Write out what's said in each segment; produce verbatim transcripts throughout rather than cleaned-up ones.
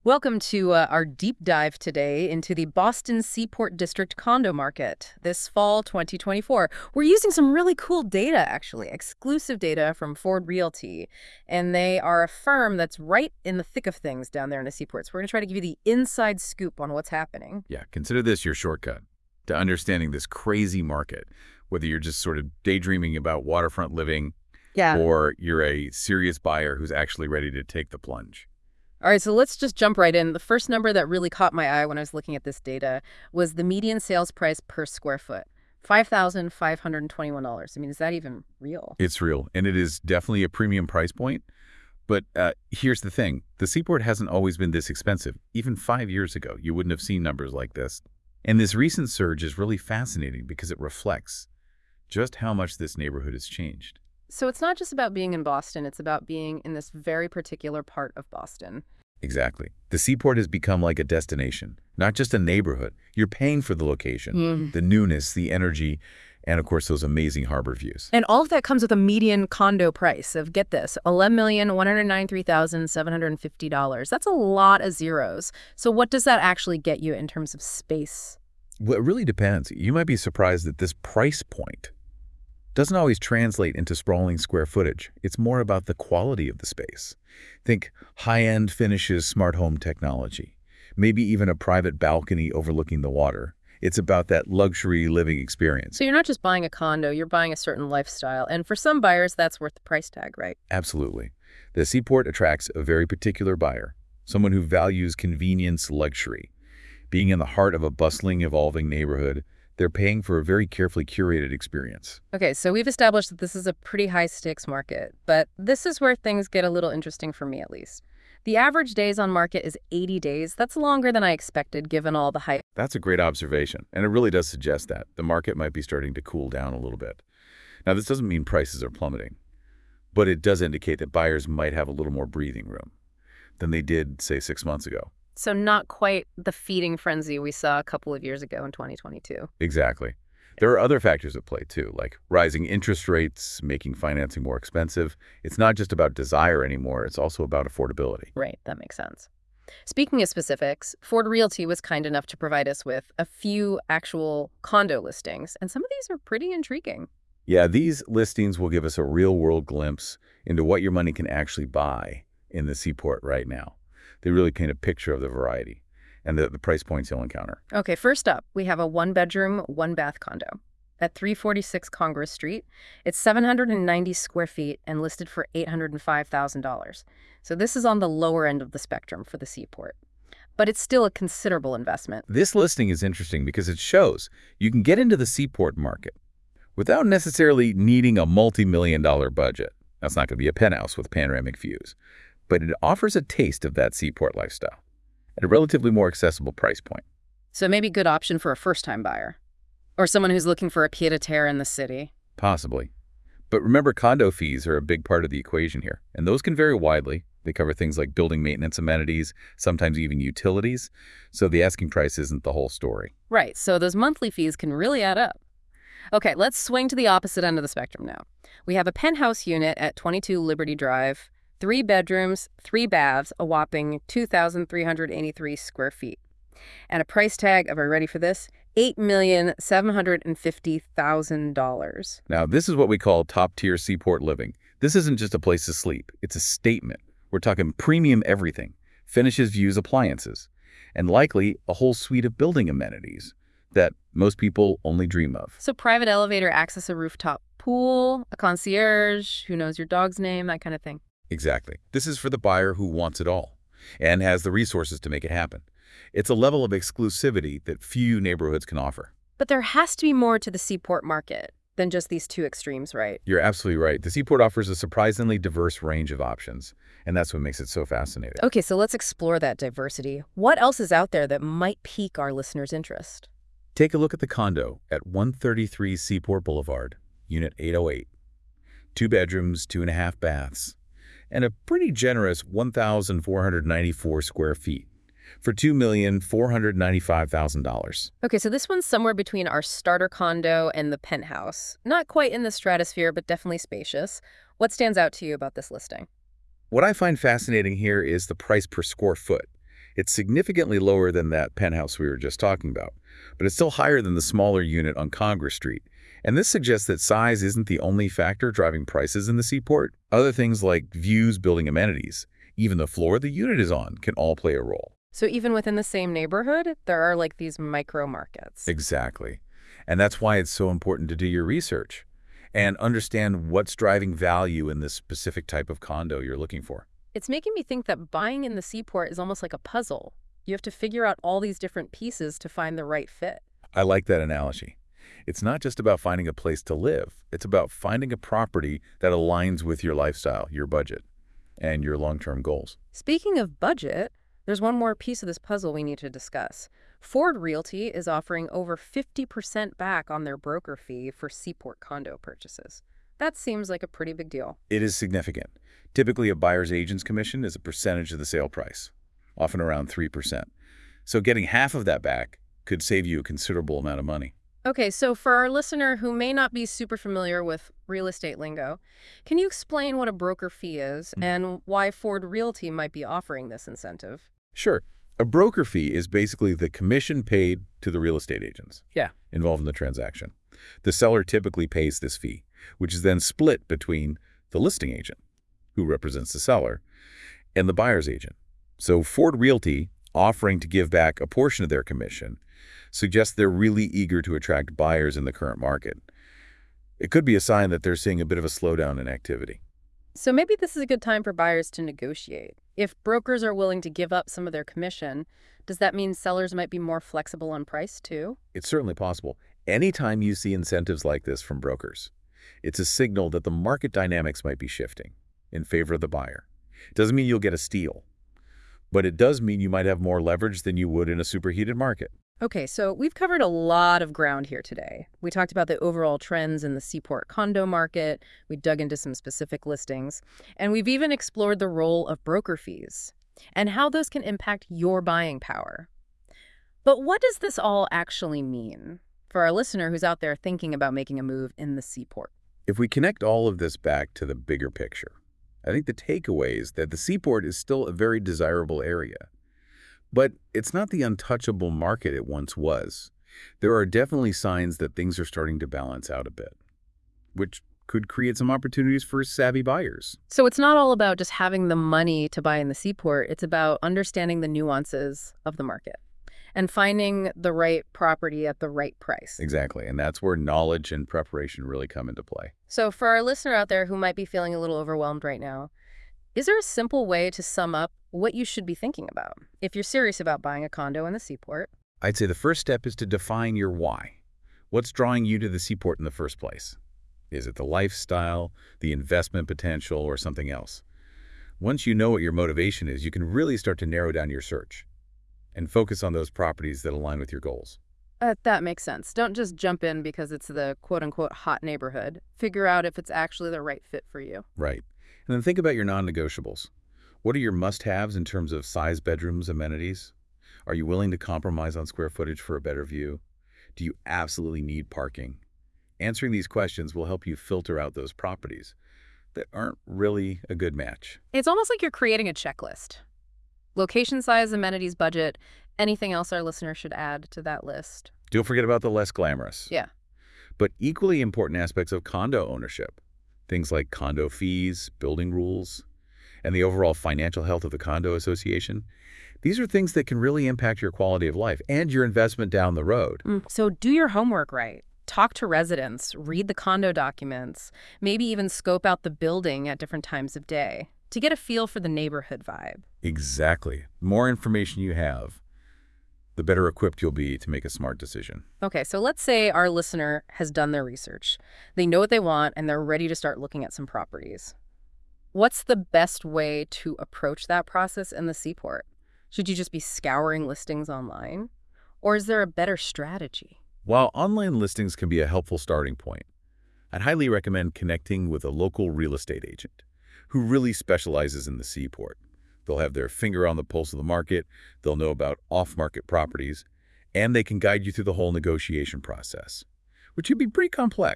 Welcome to uh, our deep dive today into the Boston Seaport District condo market this fall twenty twenty-four. We're using some really cool data, actually, exclusive data from Ford Realty. And they are a firm that's right in the thick of things down there in the Seaport. So we're going to try to give you the inside scoop on what's happening. Yeah, consider this your shortcut to understanding this crazy market, whether you're just sort of daydreaming about waterfront living Yeah. or you're a serious buyer who's actually ready to take the plunge. All right, so let's just jump right in. The first number that really caught my eye when I was looking at this data was the median sales price per square foot, five thousand five hundred twenty-one dollars. I mean, is that even real? It's real, and it is definitely a premium price point. But uh, here's the thing. The Seaport hasn't always been this expensive. Even five years ago, you wouldn't have seen numbers like this. And this recent surge is really fascinating because it reflects just how much this neighborhood has changed. So it's not just about being in Boston, it's about being in this very particular part of Boston. Exactly. The Seaport has become like a destination, not just a neighborhood. You're paying for the location, Mm. the newness, the energy, and of course those amazing harbor views. And all of that comes with a median condo price of, get this, eleven million one hundred ninety-three thousand seven hundred fifty dollars. That's a lot of zeros. So what does that actually get you in terms of space? Well, it really depends. You might be surprised that this price point doesn't always translate into sprawling square footage. It's more about the quality of the space. Think high-end finishes, smart home technology, maybe even a private balcony overlooking the water. It's about that luxury living experience. So you're not just buying a condo, you're buying a certain lifestyle. And for some buyers, that's worth the price tag, right? Absolutely. The Seaport attracts a very particular buyer, someone who values convenience, luxury. Being in the heart of a bustling, evolving neighborhood, they're paying for a very carefully curated experience. Okay, so we've established that this is a pretty high-stakes market, but this is where things get a little interesting for me, at least. The average days on market is eighty days. That's longer than I expected, given all the hype. That's a great observation, and it really does suggest that the market might be starting to cool down a little bit. Now, this doesn't mean prices are plummeting, but it does indicate that buyers might have a little more breathing room than they did, say, six months ago. So not quite the feeding frenzy we saw a couple of years ago in twenty twenty-two. Exactly. There are other factors at play, too, like rising interest rates, making financing more expensive. It's not just about desire anymore. It's also about affordability. Right, that makes sense. Speaking of specifics, Ford Realty was kind enough to provide us with a few actual condo listings, and some of these are pretty intriguing. Yeah, these listings will give us a real-world glimpse into what your money can actually buy in the Seaport right now. They really paint a picture of the variety and the, the price points you'll encounter. Okay, first up, we have a one-bedroom, one-bath condo at three forty-six Congress Street. It's seven hundred ninety square feet and listed for eight hundred five thousand dollars. So this is on the lower end of the spectrum for the Seaport. But it's still a considerable investment. This listing is interesting because it shows you can get into the Seaport market without necessarily needing a multi-million dollar budget. That's not going to be a penthouse with panoramic views, but it offers a taste of that Seaport lifestyle at a relatively more accessible price point. So maybe a good option for a first-time buyer or someone who's looking for a pied-à-terre in the city. Possibly. But remember, condo fees are a big part of the equation here, and those can vary widely. They cover things like building maintenance amenities, sometimes even utilities, so the asking price isn't the whole story. Right, so those monthly fees can really add up. Okay, let's swing to the opposite end of the spectrum now. We have a penthouse unit at twenty-two Liberty Drive, three bedrooms, three baths, a whopping two thousand three hundred eighty-three square feet. And a price tag of, are you ready for this? eight million seven hundred fifty thousand dollars. Now, this is what we call top-tier Seaport living. This isn't just a place to sleep. It's a statement. We're talking premium everything, finishes, views, appliances, and likely a whole suite of building amenities that most people only dream of. So private elevator, access a rooftop pool, a concierge, who knows your dog's name, that kind of thing. Exactly. This is for the buyer who wants it all and has the resources to make it happen. It's a level of exclusivity that few neighborhoods can offer. But there has to be more to the Seaport market than just these two extremes, right? You're absolutely right. The Seaport offers a surprisingly diverse range of options, and that's what makes it so fascinating. Okay, so let's explore that diversity. What else is out there that might pique our listeners' interest? Take a look at the condo at one thirty-three Seaport Boulevard, Unit eight oh eight. Two bedrooms, two and a half baths, and a pretty generous one thousand four hundred ninety-four square feet for two million four hundred ninety-five thousand dollars. Okay, so this one's somewhere between our starter condo and the penthouse. Not quite in the stratosphere, but definitely spacious. What stands out to you about this listing? What I find fascinating here is the price per square foot. It's significantly lower than that penthouse we were just talking about, but it's still higher than the smaller unit on Congress Street. And this suggests that size isn't the only factor driving prices in the Seaport. Other things like views, building amenities, even the floor the unit is on can all play a role. So even within the same neighborhood, there are like these micro markets. Exactly. And that's why it's so important to do your research and understand what's driving value in this specific type of condo you're looking for. It's making me think that buying in the Seaport is almost like a puzzle. You have to figure out all these different pieces to find the right fit. I like that analogy. It's not just about finding a place to live. It's about finding a property that aligns with your lifestyle, your budget, and your long-term goals. Speaking of budget, there's one more piece of this puzzle we need to discuss. Ford Realty is offering over fifty percent back on their broker fee for Seaport condo purchases. That seems like a pretty big deal. It is significant. Typically, a buyer's agent's commission is a percentage of the sale price, often around three percent. So getting half of that back could save you a considerable amount of money. Okay, so for our listener who may not be super familiar with real estate lingo, can you explain what a broker fee is mm. and why Ford Realty might be offering this incentive? Sure. A broker fee is basically the commission paid to the real estate agents yeah. involved in the transaction. The seller typically pays this fee, which is then split between the listing agent, who represents the seller, and the buyer's agent. So Ford Realty, offering to give back a portion of their commission, suggests they're really eager to attract buyers in the current market. It could be a sign that they're seeing a bit of a slowdown in activity. So maybe this is a good time for buyers to negotiate. If brokers are willing to give up some of their commission, does that mean sellers might be more flexible on price too? It's certainly possible. Anytime you see incentives like this from brokers, it's a signal that the market dynamics might be shifting in favor of the buyer. It doesn't mean you'll get a steal, but it does mean you might have more leverage than you would in a superheated market. Okay, so we've covered a lot of ground here today. We talked about the overall trends in the Seaport condo market, we dug into some specific listings, and we've even explored the role of broker fees and how those can impact your buying power. But what does this all actually mean for our listener who's out there thinking about making a move in the Seaport? If we connect all of this back to the bigger picture, I think the takeaway is that the Seaport is still a very desirable area. But it's not the untouchable market it once was. There are definitely signs that things are starting to balance out a bit, which could create some opportunities for savvy buyers. So it's not all about just having the money to buy in the Seaport. It's about understanding the nuances of the market and finding the right property at the right price. Exactly. And that's where knowledge and preparation really come into play. So for our listener out there who might be feeling a little overwhelmed right now, is there a simple way to sum up what you should be thinking about if you're serious about buying a condo in the Seaport? I'd say the first step is to define your why. What's drawing you to the Seaport in the first place? Is it the lifestyle, the investment potential, or something else? Once you know what your motivation is, you can really start to narrow down your search and focus on those properties that align with your goals. Uh, that makes sense. Don't just jump in because it's the quote-unquote hot neighborhood. Figure out if it's actually the right fit for you. Right. And then think about your non-negotiables. What are your must-haves in terms of size, bedrooms, amenities? Are you willing to compromise on square footage for a better view? Do you absolutely need parking? Answering these questions will help you filter out those properties that aren't really a good match. It's almost like you're creating a checklist. Location, size, amenities, budget, anything else our listeners should add to that list? Don't forget about the less glamorous, Yeah. but equally important aspects of condo ownership. Things like condo fees, building rules, and the overall financial health of the condo association. These are things that can really impact your quality of life and your investment down the road. Mm, so do your homework right. Talk to residents, read the condo documents, maybe even scope out the building at different times of day to get a feel for the neighborhood vibe. Exactly. The more information you have, the better equipped you'll be to make a smart decision. Okay, so let's say our listener has done their research. They know what they want and they're ready to start looking at some properties. What's the best way to approach that process in the Seaport? Should you just be scouring listings online? Or is there a better strategy? While online listings can be a helpful starting point, I'd highly recommend connecting with a local real estate agent who really specializes in the Seaport. They'll have their finger on the pulse of the market, they'll know about off-market properties, and they can guide you through the whole negotiation process, which can be pretty complex.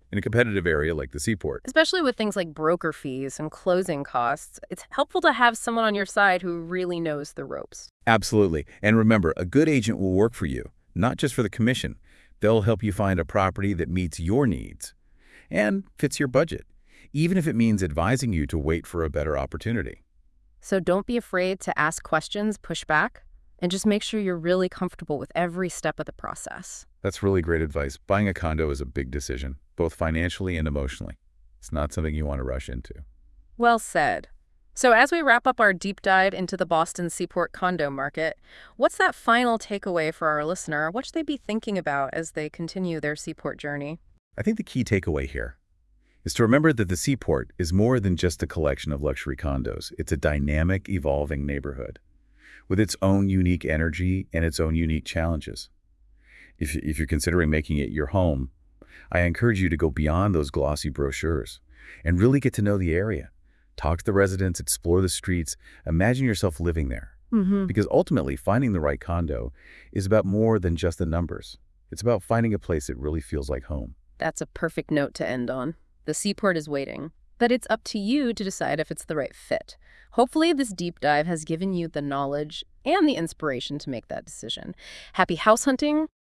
in a competitive area like the Seaport. Especially with things like broker fees and closing costs, it's helpful to have someone on your side who really knows the ropes. Absolutely. And remember, a good agent will work for you, not just for the commission. They'll help you find a property that meets your needs and fits your budget, even if it means advising you to wait for a better opportunity. So don't be afraid to ask questions, push back, and just make sure you're really comfortable with every step of the process. That's really great advice. Buying a condo is a big decision, both financially and emotionally. It's not something you want to rush into. Well said. So as we wrap up our deep dive into the Boston Seaport condo market, what's that final takeaway for our listener? What should they be thinking about as they continue their Seaport journey? I think the key takeaway here is to remember that the Seaport is more than just a collection of luxury condos. It's a dynamic, evolving neighborhood with its own unique energy and its own unique challenges. If, if you're considering making it your home, I encourage you to go beyond those glossy brochures and really get to know the area. Talk to the residents, explore the streets, imagine yourself living there. Mm-hmm. Because ultimately, finding the right condo is about more than just the numbers. It's about finding a place that really feels like home. That's a perfect note to end on. The Seaport is waiting, but it's up to you to decide if it's the right fit. Hopefully, this deep dive has given you the knowledge and the inspiration to make that decision. Happy house hunting,